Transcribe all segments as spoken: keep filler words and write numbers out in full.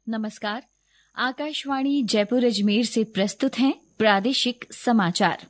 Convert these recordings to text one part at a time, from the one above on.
नमस्कार। आकाशवाणी जयपुर अजमेर से प्रस्तुत हैं प्रादेशिक समाचार।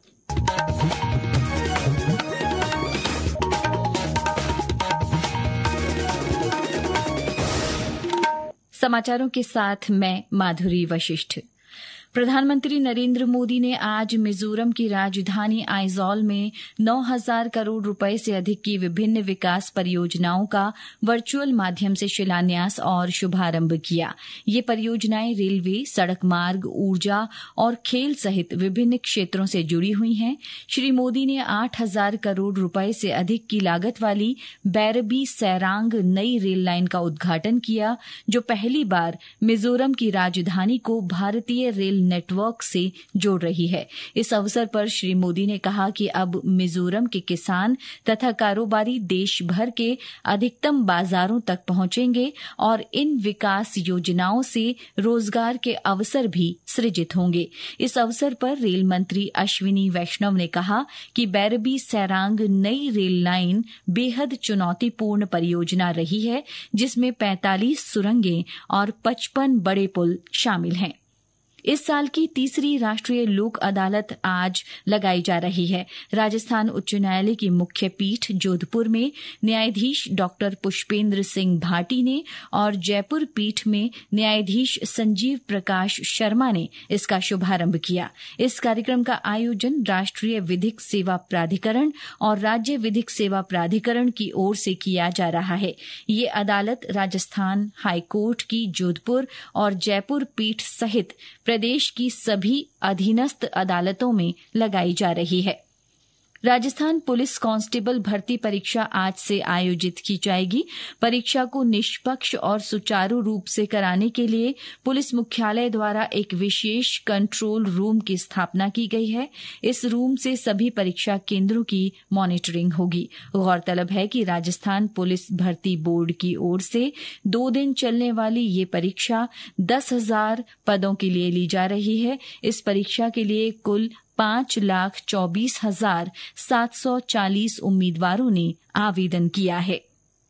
समाचारों के साथ मैं माधुरी वशिष्ठ। प्रधानमंत्री नरेंद्र मोदी ने आज मिजोरम की राजधानी आइजॉल में नौ हज़ार करोड़ रुपए से अधिक की विभिन्न विकास परियोजनाओं का वर्चुअल माध्यम से शिलान्यास और शुभारंभ किया। ये परियोजनाएं रेलवे, सड़क मार्ग, ऊर्जा और खेल सहित विभिन्न क्षेत्रों से जुड़ी हुई हैं। श्री मोदी ने आठ हज़ार करोड़ रुपए से अधिक की लागत वाली बैरबी सैरांग नई रेल लाइन का उद्घाटन किया, जो पहली बार मिजोरम की राजधानी को भारतीय रेल नेटवर्क से जोड़ रही है। इस अवसर पर श्री मोदी ने कहा कि अब मिजोरम के किसान तथा कारोबारी देश भर के अधिकतम बाजारों तक पहुंचेंगे और इन विकास योजनाओं से रोजगार के अवसर भी सृजित होंगे। इस अवसर पर रेल मंत्री अश्विनी वैष्णव ने कहा कि बैरबी सैरांग नई रेल लाइन बेहद चुनौतीपूर्ण परियोजना रही है, जिसमें पैंतालीस सुरंगें और पचपन बड़े पुल शामिल हैं। इस साल की तीसरी राष्ट्रीय लोक अदालत आज लगाई जा रही है। राजस्थान उच्च न्यायालय की मुख्य पीठ जोधपुर में न्यायाधीश डॉक्टर पुष्पेंद्र सिंह भाटी ने और जयपुर पीठ में न्यायाधीश संजीव प्रकाश शर्मा ने इसका शुभारंभ किया। इस कार्यक्रम का आयोजन राष्ट्रीय विधिक सेवा प्राधिकरण और राज्य विधिक सेवा प्राधिकरण की ओर से किया जा रहा है। ये अदालत राजस्थान हाईकोर्ट की जोधपुर और जयपुर पीठ सहित प्रदेश की सभी अधीनस्थ अदालतों में लगाई जा रही है। राजस्थान पुलिस कांस्टेबल भर्ती परीक्षा आज से आयोजित की जाएगी। परीक्षा को निष्पक्ष और सुचारू रूप से कराने के लिए पुलिस मुख्यालय द्वारा एक विशेष कंट्रोल रूम की स्थापना की गई है। इस रूम से सभी परीक्षा केंद्रों की मॉनिटरिंग होगी। गौरतलब है कि राजस्थान पुलिस भर्ती बोर्ड की ओर से दो दिन चलने वाली ये परीक्षा दस हजार पदों के लिए ली जा रही है। इस परीक्षा के लिए कुल पांच लाख चौबीस हजार सात सौ चालीस उम्मीदवारों ने आवेदन किया है।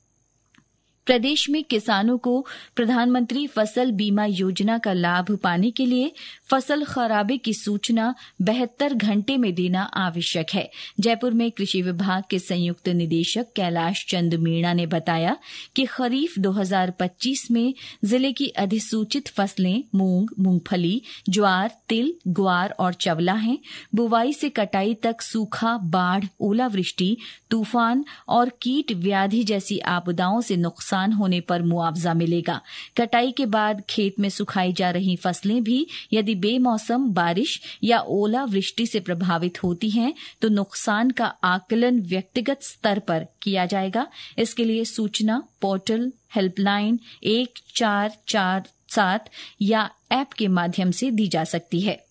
प्रदेश में किसानों को प्रधानमंत्री फसल बीमा योजना का लाभ पाने के लिए फसल खराबे की सूचना बहत्तर घंटे में देना आवश्यक है। जयपुर में कृषि विभाग के संयुक्त निदेशक कैलाश चंद मीणा ने बताया कि खरीफ दो हज़ार पच्चीस में जिले की अधिसूचित फसलें मूंग, मूंगफली, ज्वार, तिल, ग्वार और चवला हैं। बुवाई से कटाई तक सूखा, बाढ़, ओलावृष्टि, तूफान और कीट व्याधि जैसी आपदाओं से नुकसान होने पर मुआवजा मिलेगा। कटाई के बाद खेत में सुखाई जा रही फसलें भी यदि बेमौसम बारिश या ओलावृष्टि से प्रभावित होती हैं तो नुकसान का आकलन व्यक्तिगत स्तर पर किया जाएगा। इसके लिए सूचना पोर्टल, हेल्पलाइन एक चार चार सात या ऐप के माध्यम से दी जा सकती है।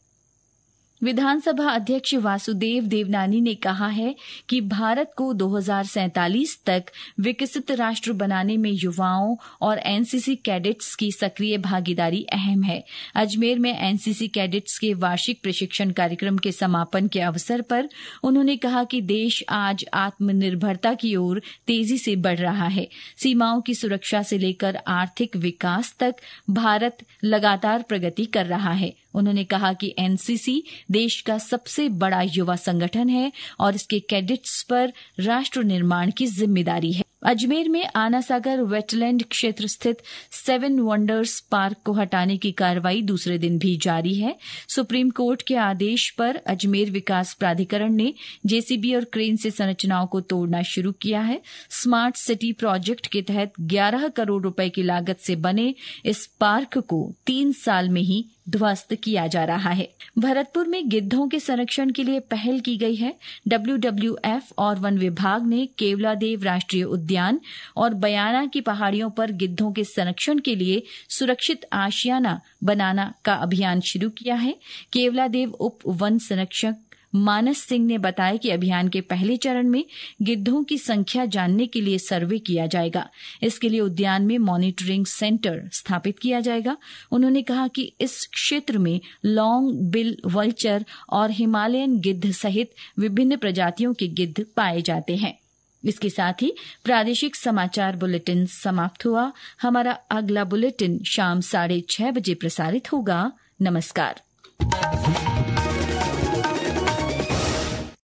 विधानसभा अध्यक्ष वासुदेव देवनानी ने कहा है कि भारत को दो हज़ार सैंतालीस तक विकसित राष्ट्र बनाने में युवाओं और एनसीसी कैडेट्स की सक्रिय भागीदारी अहम है। अजमेर में एनसीसी कैडेट्स के वार्षिक प्रशिक्षण कार्यक्रम के समापन के अवसर पर उन्होंने कहा कि देश आज आत्मनिर्भरता की ओर तेजी से बढ़ रहा है। सीमाओं की सुरक्षा से लेकर आर्थिक विकास तक भारत लगातार प्रगति कर रहा है। उन्होंने कहा कि एनसीसी देश का सबसे बड़ा युवा संगठन है और इसके कैडेट्स पर राष्ट्र निर्माण की जिम्मेदारी है। अजमेर में आना सागर वेटलैंड क्षेत्र स्थित सेवन वंडर्स पार्क को हटाने की कार्रवाई दूसरे दिन भी जारी है। सुप्रीम कोर्ट के आदेश पर अजमेर विकास प्राधिकरण ने जेसीबी और क्रेन से संरचनाओं को तोड़ना शुरू किया है। स्मार्ट सिटी प्रोजेक्ट के तहत ग्यारह करोड़ रुपए की लागत से बने इस पार्क को तीन साल में ही ध्वस्त किया जा रहा है। भरतपुर में गिद्धों के संरक्षण के लिए पहल की गई है। डब्ल्यू डब्ल्यू एफ और वन विभाग ने केवलादेव राष्ट्रीय उद्यान और बयाना की पहाड़ियों पर गिद्धों के संरक्षण के लिए सुरक्षित आशियाना बनाना का अभियान शुरू किया है। केवलादेव उप वन संरक्षक मानस सिंह ने बताया कि अभियान के पहले चरण में गिद्धों की संख्या जानने के लिए सर्वे किया जाएगा। इसके लिए उद्यान में मॉनिटरिंग सेंटर स्थापित किया जाएगा। उन्होंने कहा कि इस क्षेत्र में लॉन्ग बिल वल्चर और हिमालयन गिद्ध सहित विभिन्न प्रजातियों के गिद्ध पाए जाते हैं। इसके साथ ही प्रादेशिक समाचार बुलेटिन समाप्त हुआ। हमारा अगला बुलेटिन शाम साढ़े छह बजे प्रसारित होगा। नमस्कार।